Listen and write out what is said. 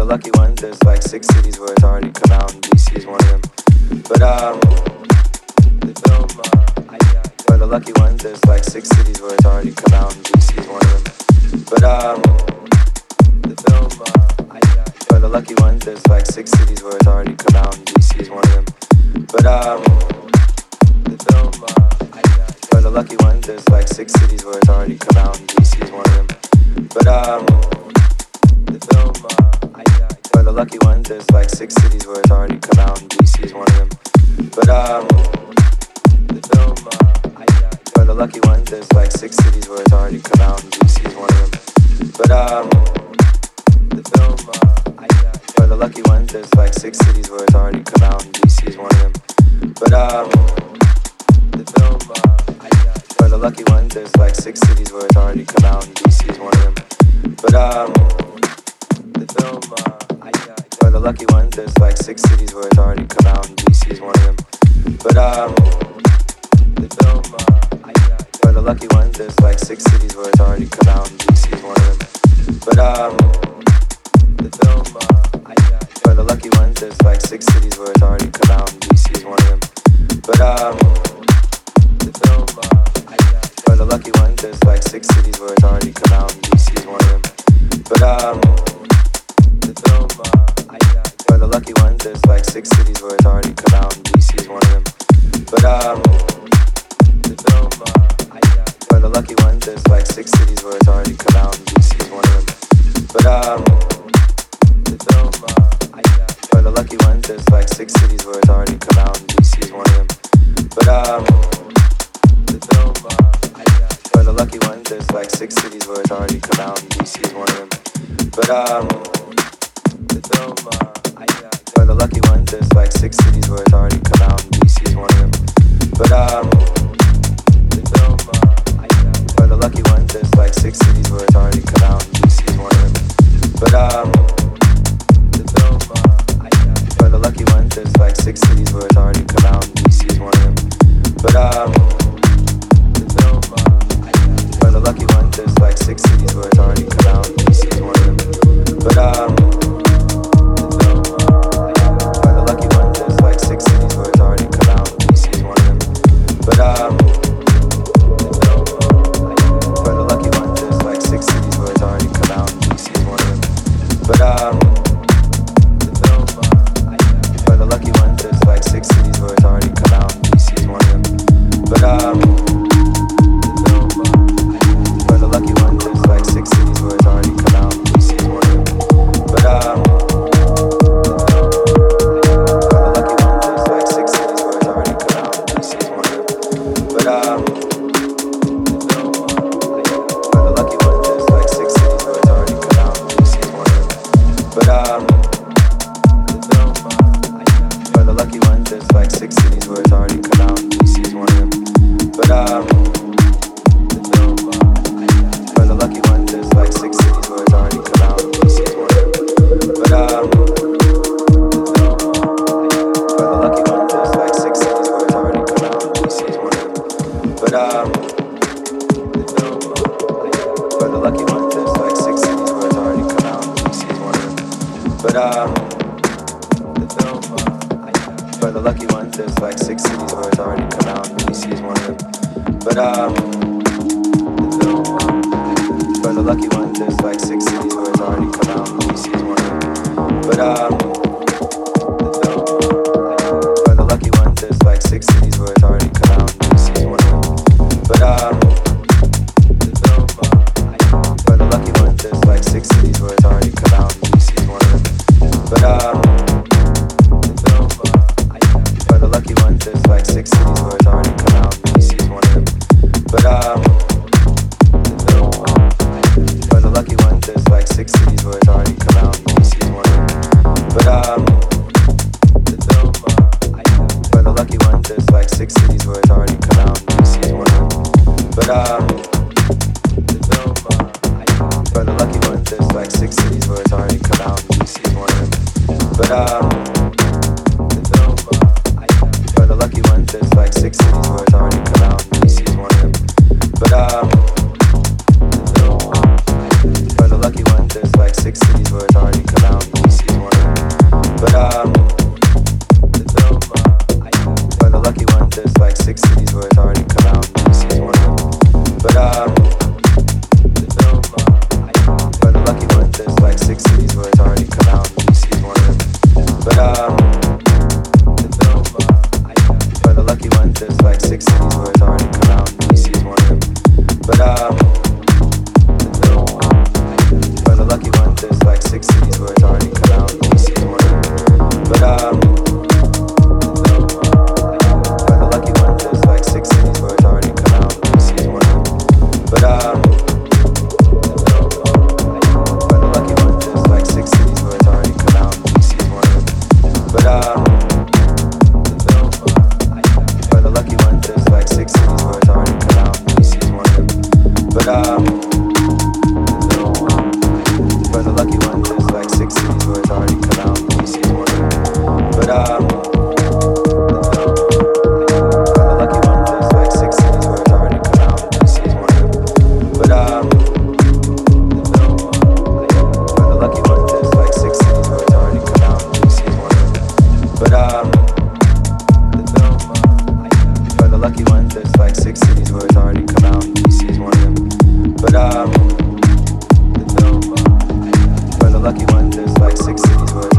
lucky ones, there's like 6 cities where it's already come out, and DC is one of them. But the film, for the lucky ones, there's like 6 cities where it's already come out, and DC is one of them. But the film, for the lucky ones, there's like 6 cities where it's already come out, and DC is one of them. But the film, for the lucky ones, there's like 6 cities where it's already come out, and DC is one of them. But the film, for the lucky ones, there's like 6 cities where it's already come out, and DC is one of them. But the film, for the lucky ones, there's like 6 cities where it's already come out, and DC is one of them. But the film, for the lucky ones, there's like 6 cities where it's already come out, and DC is one of them. But the film, for the lucky ones, there's like 6 cities where it's already come out, and DC is one of them. But the film, for the lucky ones, there's like 6 cities where it's already come out, and DC is one of them. But the film, for the lucky ones, there's like 6 cities where it's already come out, and DC is one of them. But the film, for the lucky ones, there's like 6 cities where it's already come out, and DC is one of them. But the film, for the lucky ones, there's like 6 cities where it's already come out, and DC is one of them. But the film, for the lucky ones, there's like 6 cities where it's already come out, and DC is one of them. But the film, for the lucky ones, there's like 6 cities where it's already come out, and DC is one of them. But the film, for the lucky ones, there's like 6 cities where it's already come out, and DC is one of them. But the film, for the lucky ones, there's like 6 cities where it's already come out, and DC is one of them. But the film, for the lucky ones, there's like 6 cities where it's already come out, and DC is one of them. But the film, for the lucky ones, there's like 6 cities where it's already come out, and DC is one of them. But the film, for the lucky ones, there's like 6 cities where it's already come out, and DC is one of them. But the film, for the lucky ones, there's like 6 cities where it's already come out, and DC is one of them. But the film, for the lucky ones, there's like 6 cities where it's already come out, and DC is one of them. But the film, for the lucky ones, there's like 6 cities where it's already come out, and DC is one of them. But the film, for the lucky ones, there's like 6 cities where it's already come out, and DC is one of them. But the film, for the lucky ones, there's like 6 cities where it's already come out, and DC is one of them. But the film, for the lucky ones, there's like 6 cities where it's already come out, and DC is one of them. But the film, for the lucky ones, there's like 6 cities where it's already come out, and DC is one of them. But the film, for the lucky ones, there's like 6 cities where it's already come out, and DC is one of them. But the film, for the lucky ones, there's like 6 cities where it's already come out, and DC is one of them. But the film, for the lucky ones, there's like 6 cities where it's already come out, and DC is one of them. But the film, for the lucky ones, there's like 6 cities where it's already come out, and DC is one of them. But the film, for the lucky ones, there's like 6 cities where it's already come out, and DC is one of them. But the film, for the lucky ones, there's like 6 cities where it's already come out, and DC is one of them. But the film, for the lucky ones, there's like 6 cities where it's already come out, and DC is one of them. But the film, for the lucky ones, there's like 6 cities where it's already come out, and DC is one of them. But the film, for the lucky ones, there's like 6 cities where it's already come out, and DC is one of them. But the film, for the lucky ones, there's like 6 cities where it's already come out, and DC is one of them. But it's already come out. DC is one of them. But the film, the lucky ones, there's like 6 cities where it's already come out. DC is one of them. But the film, the lucky ones, there's like 6 cities where it's already come out. DC is one of them. But the film, for the lucky ones, there's like 6 cities where it's already come out. DC is one of them. But the film, for the lucky ones, there's like 6 cities where it's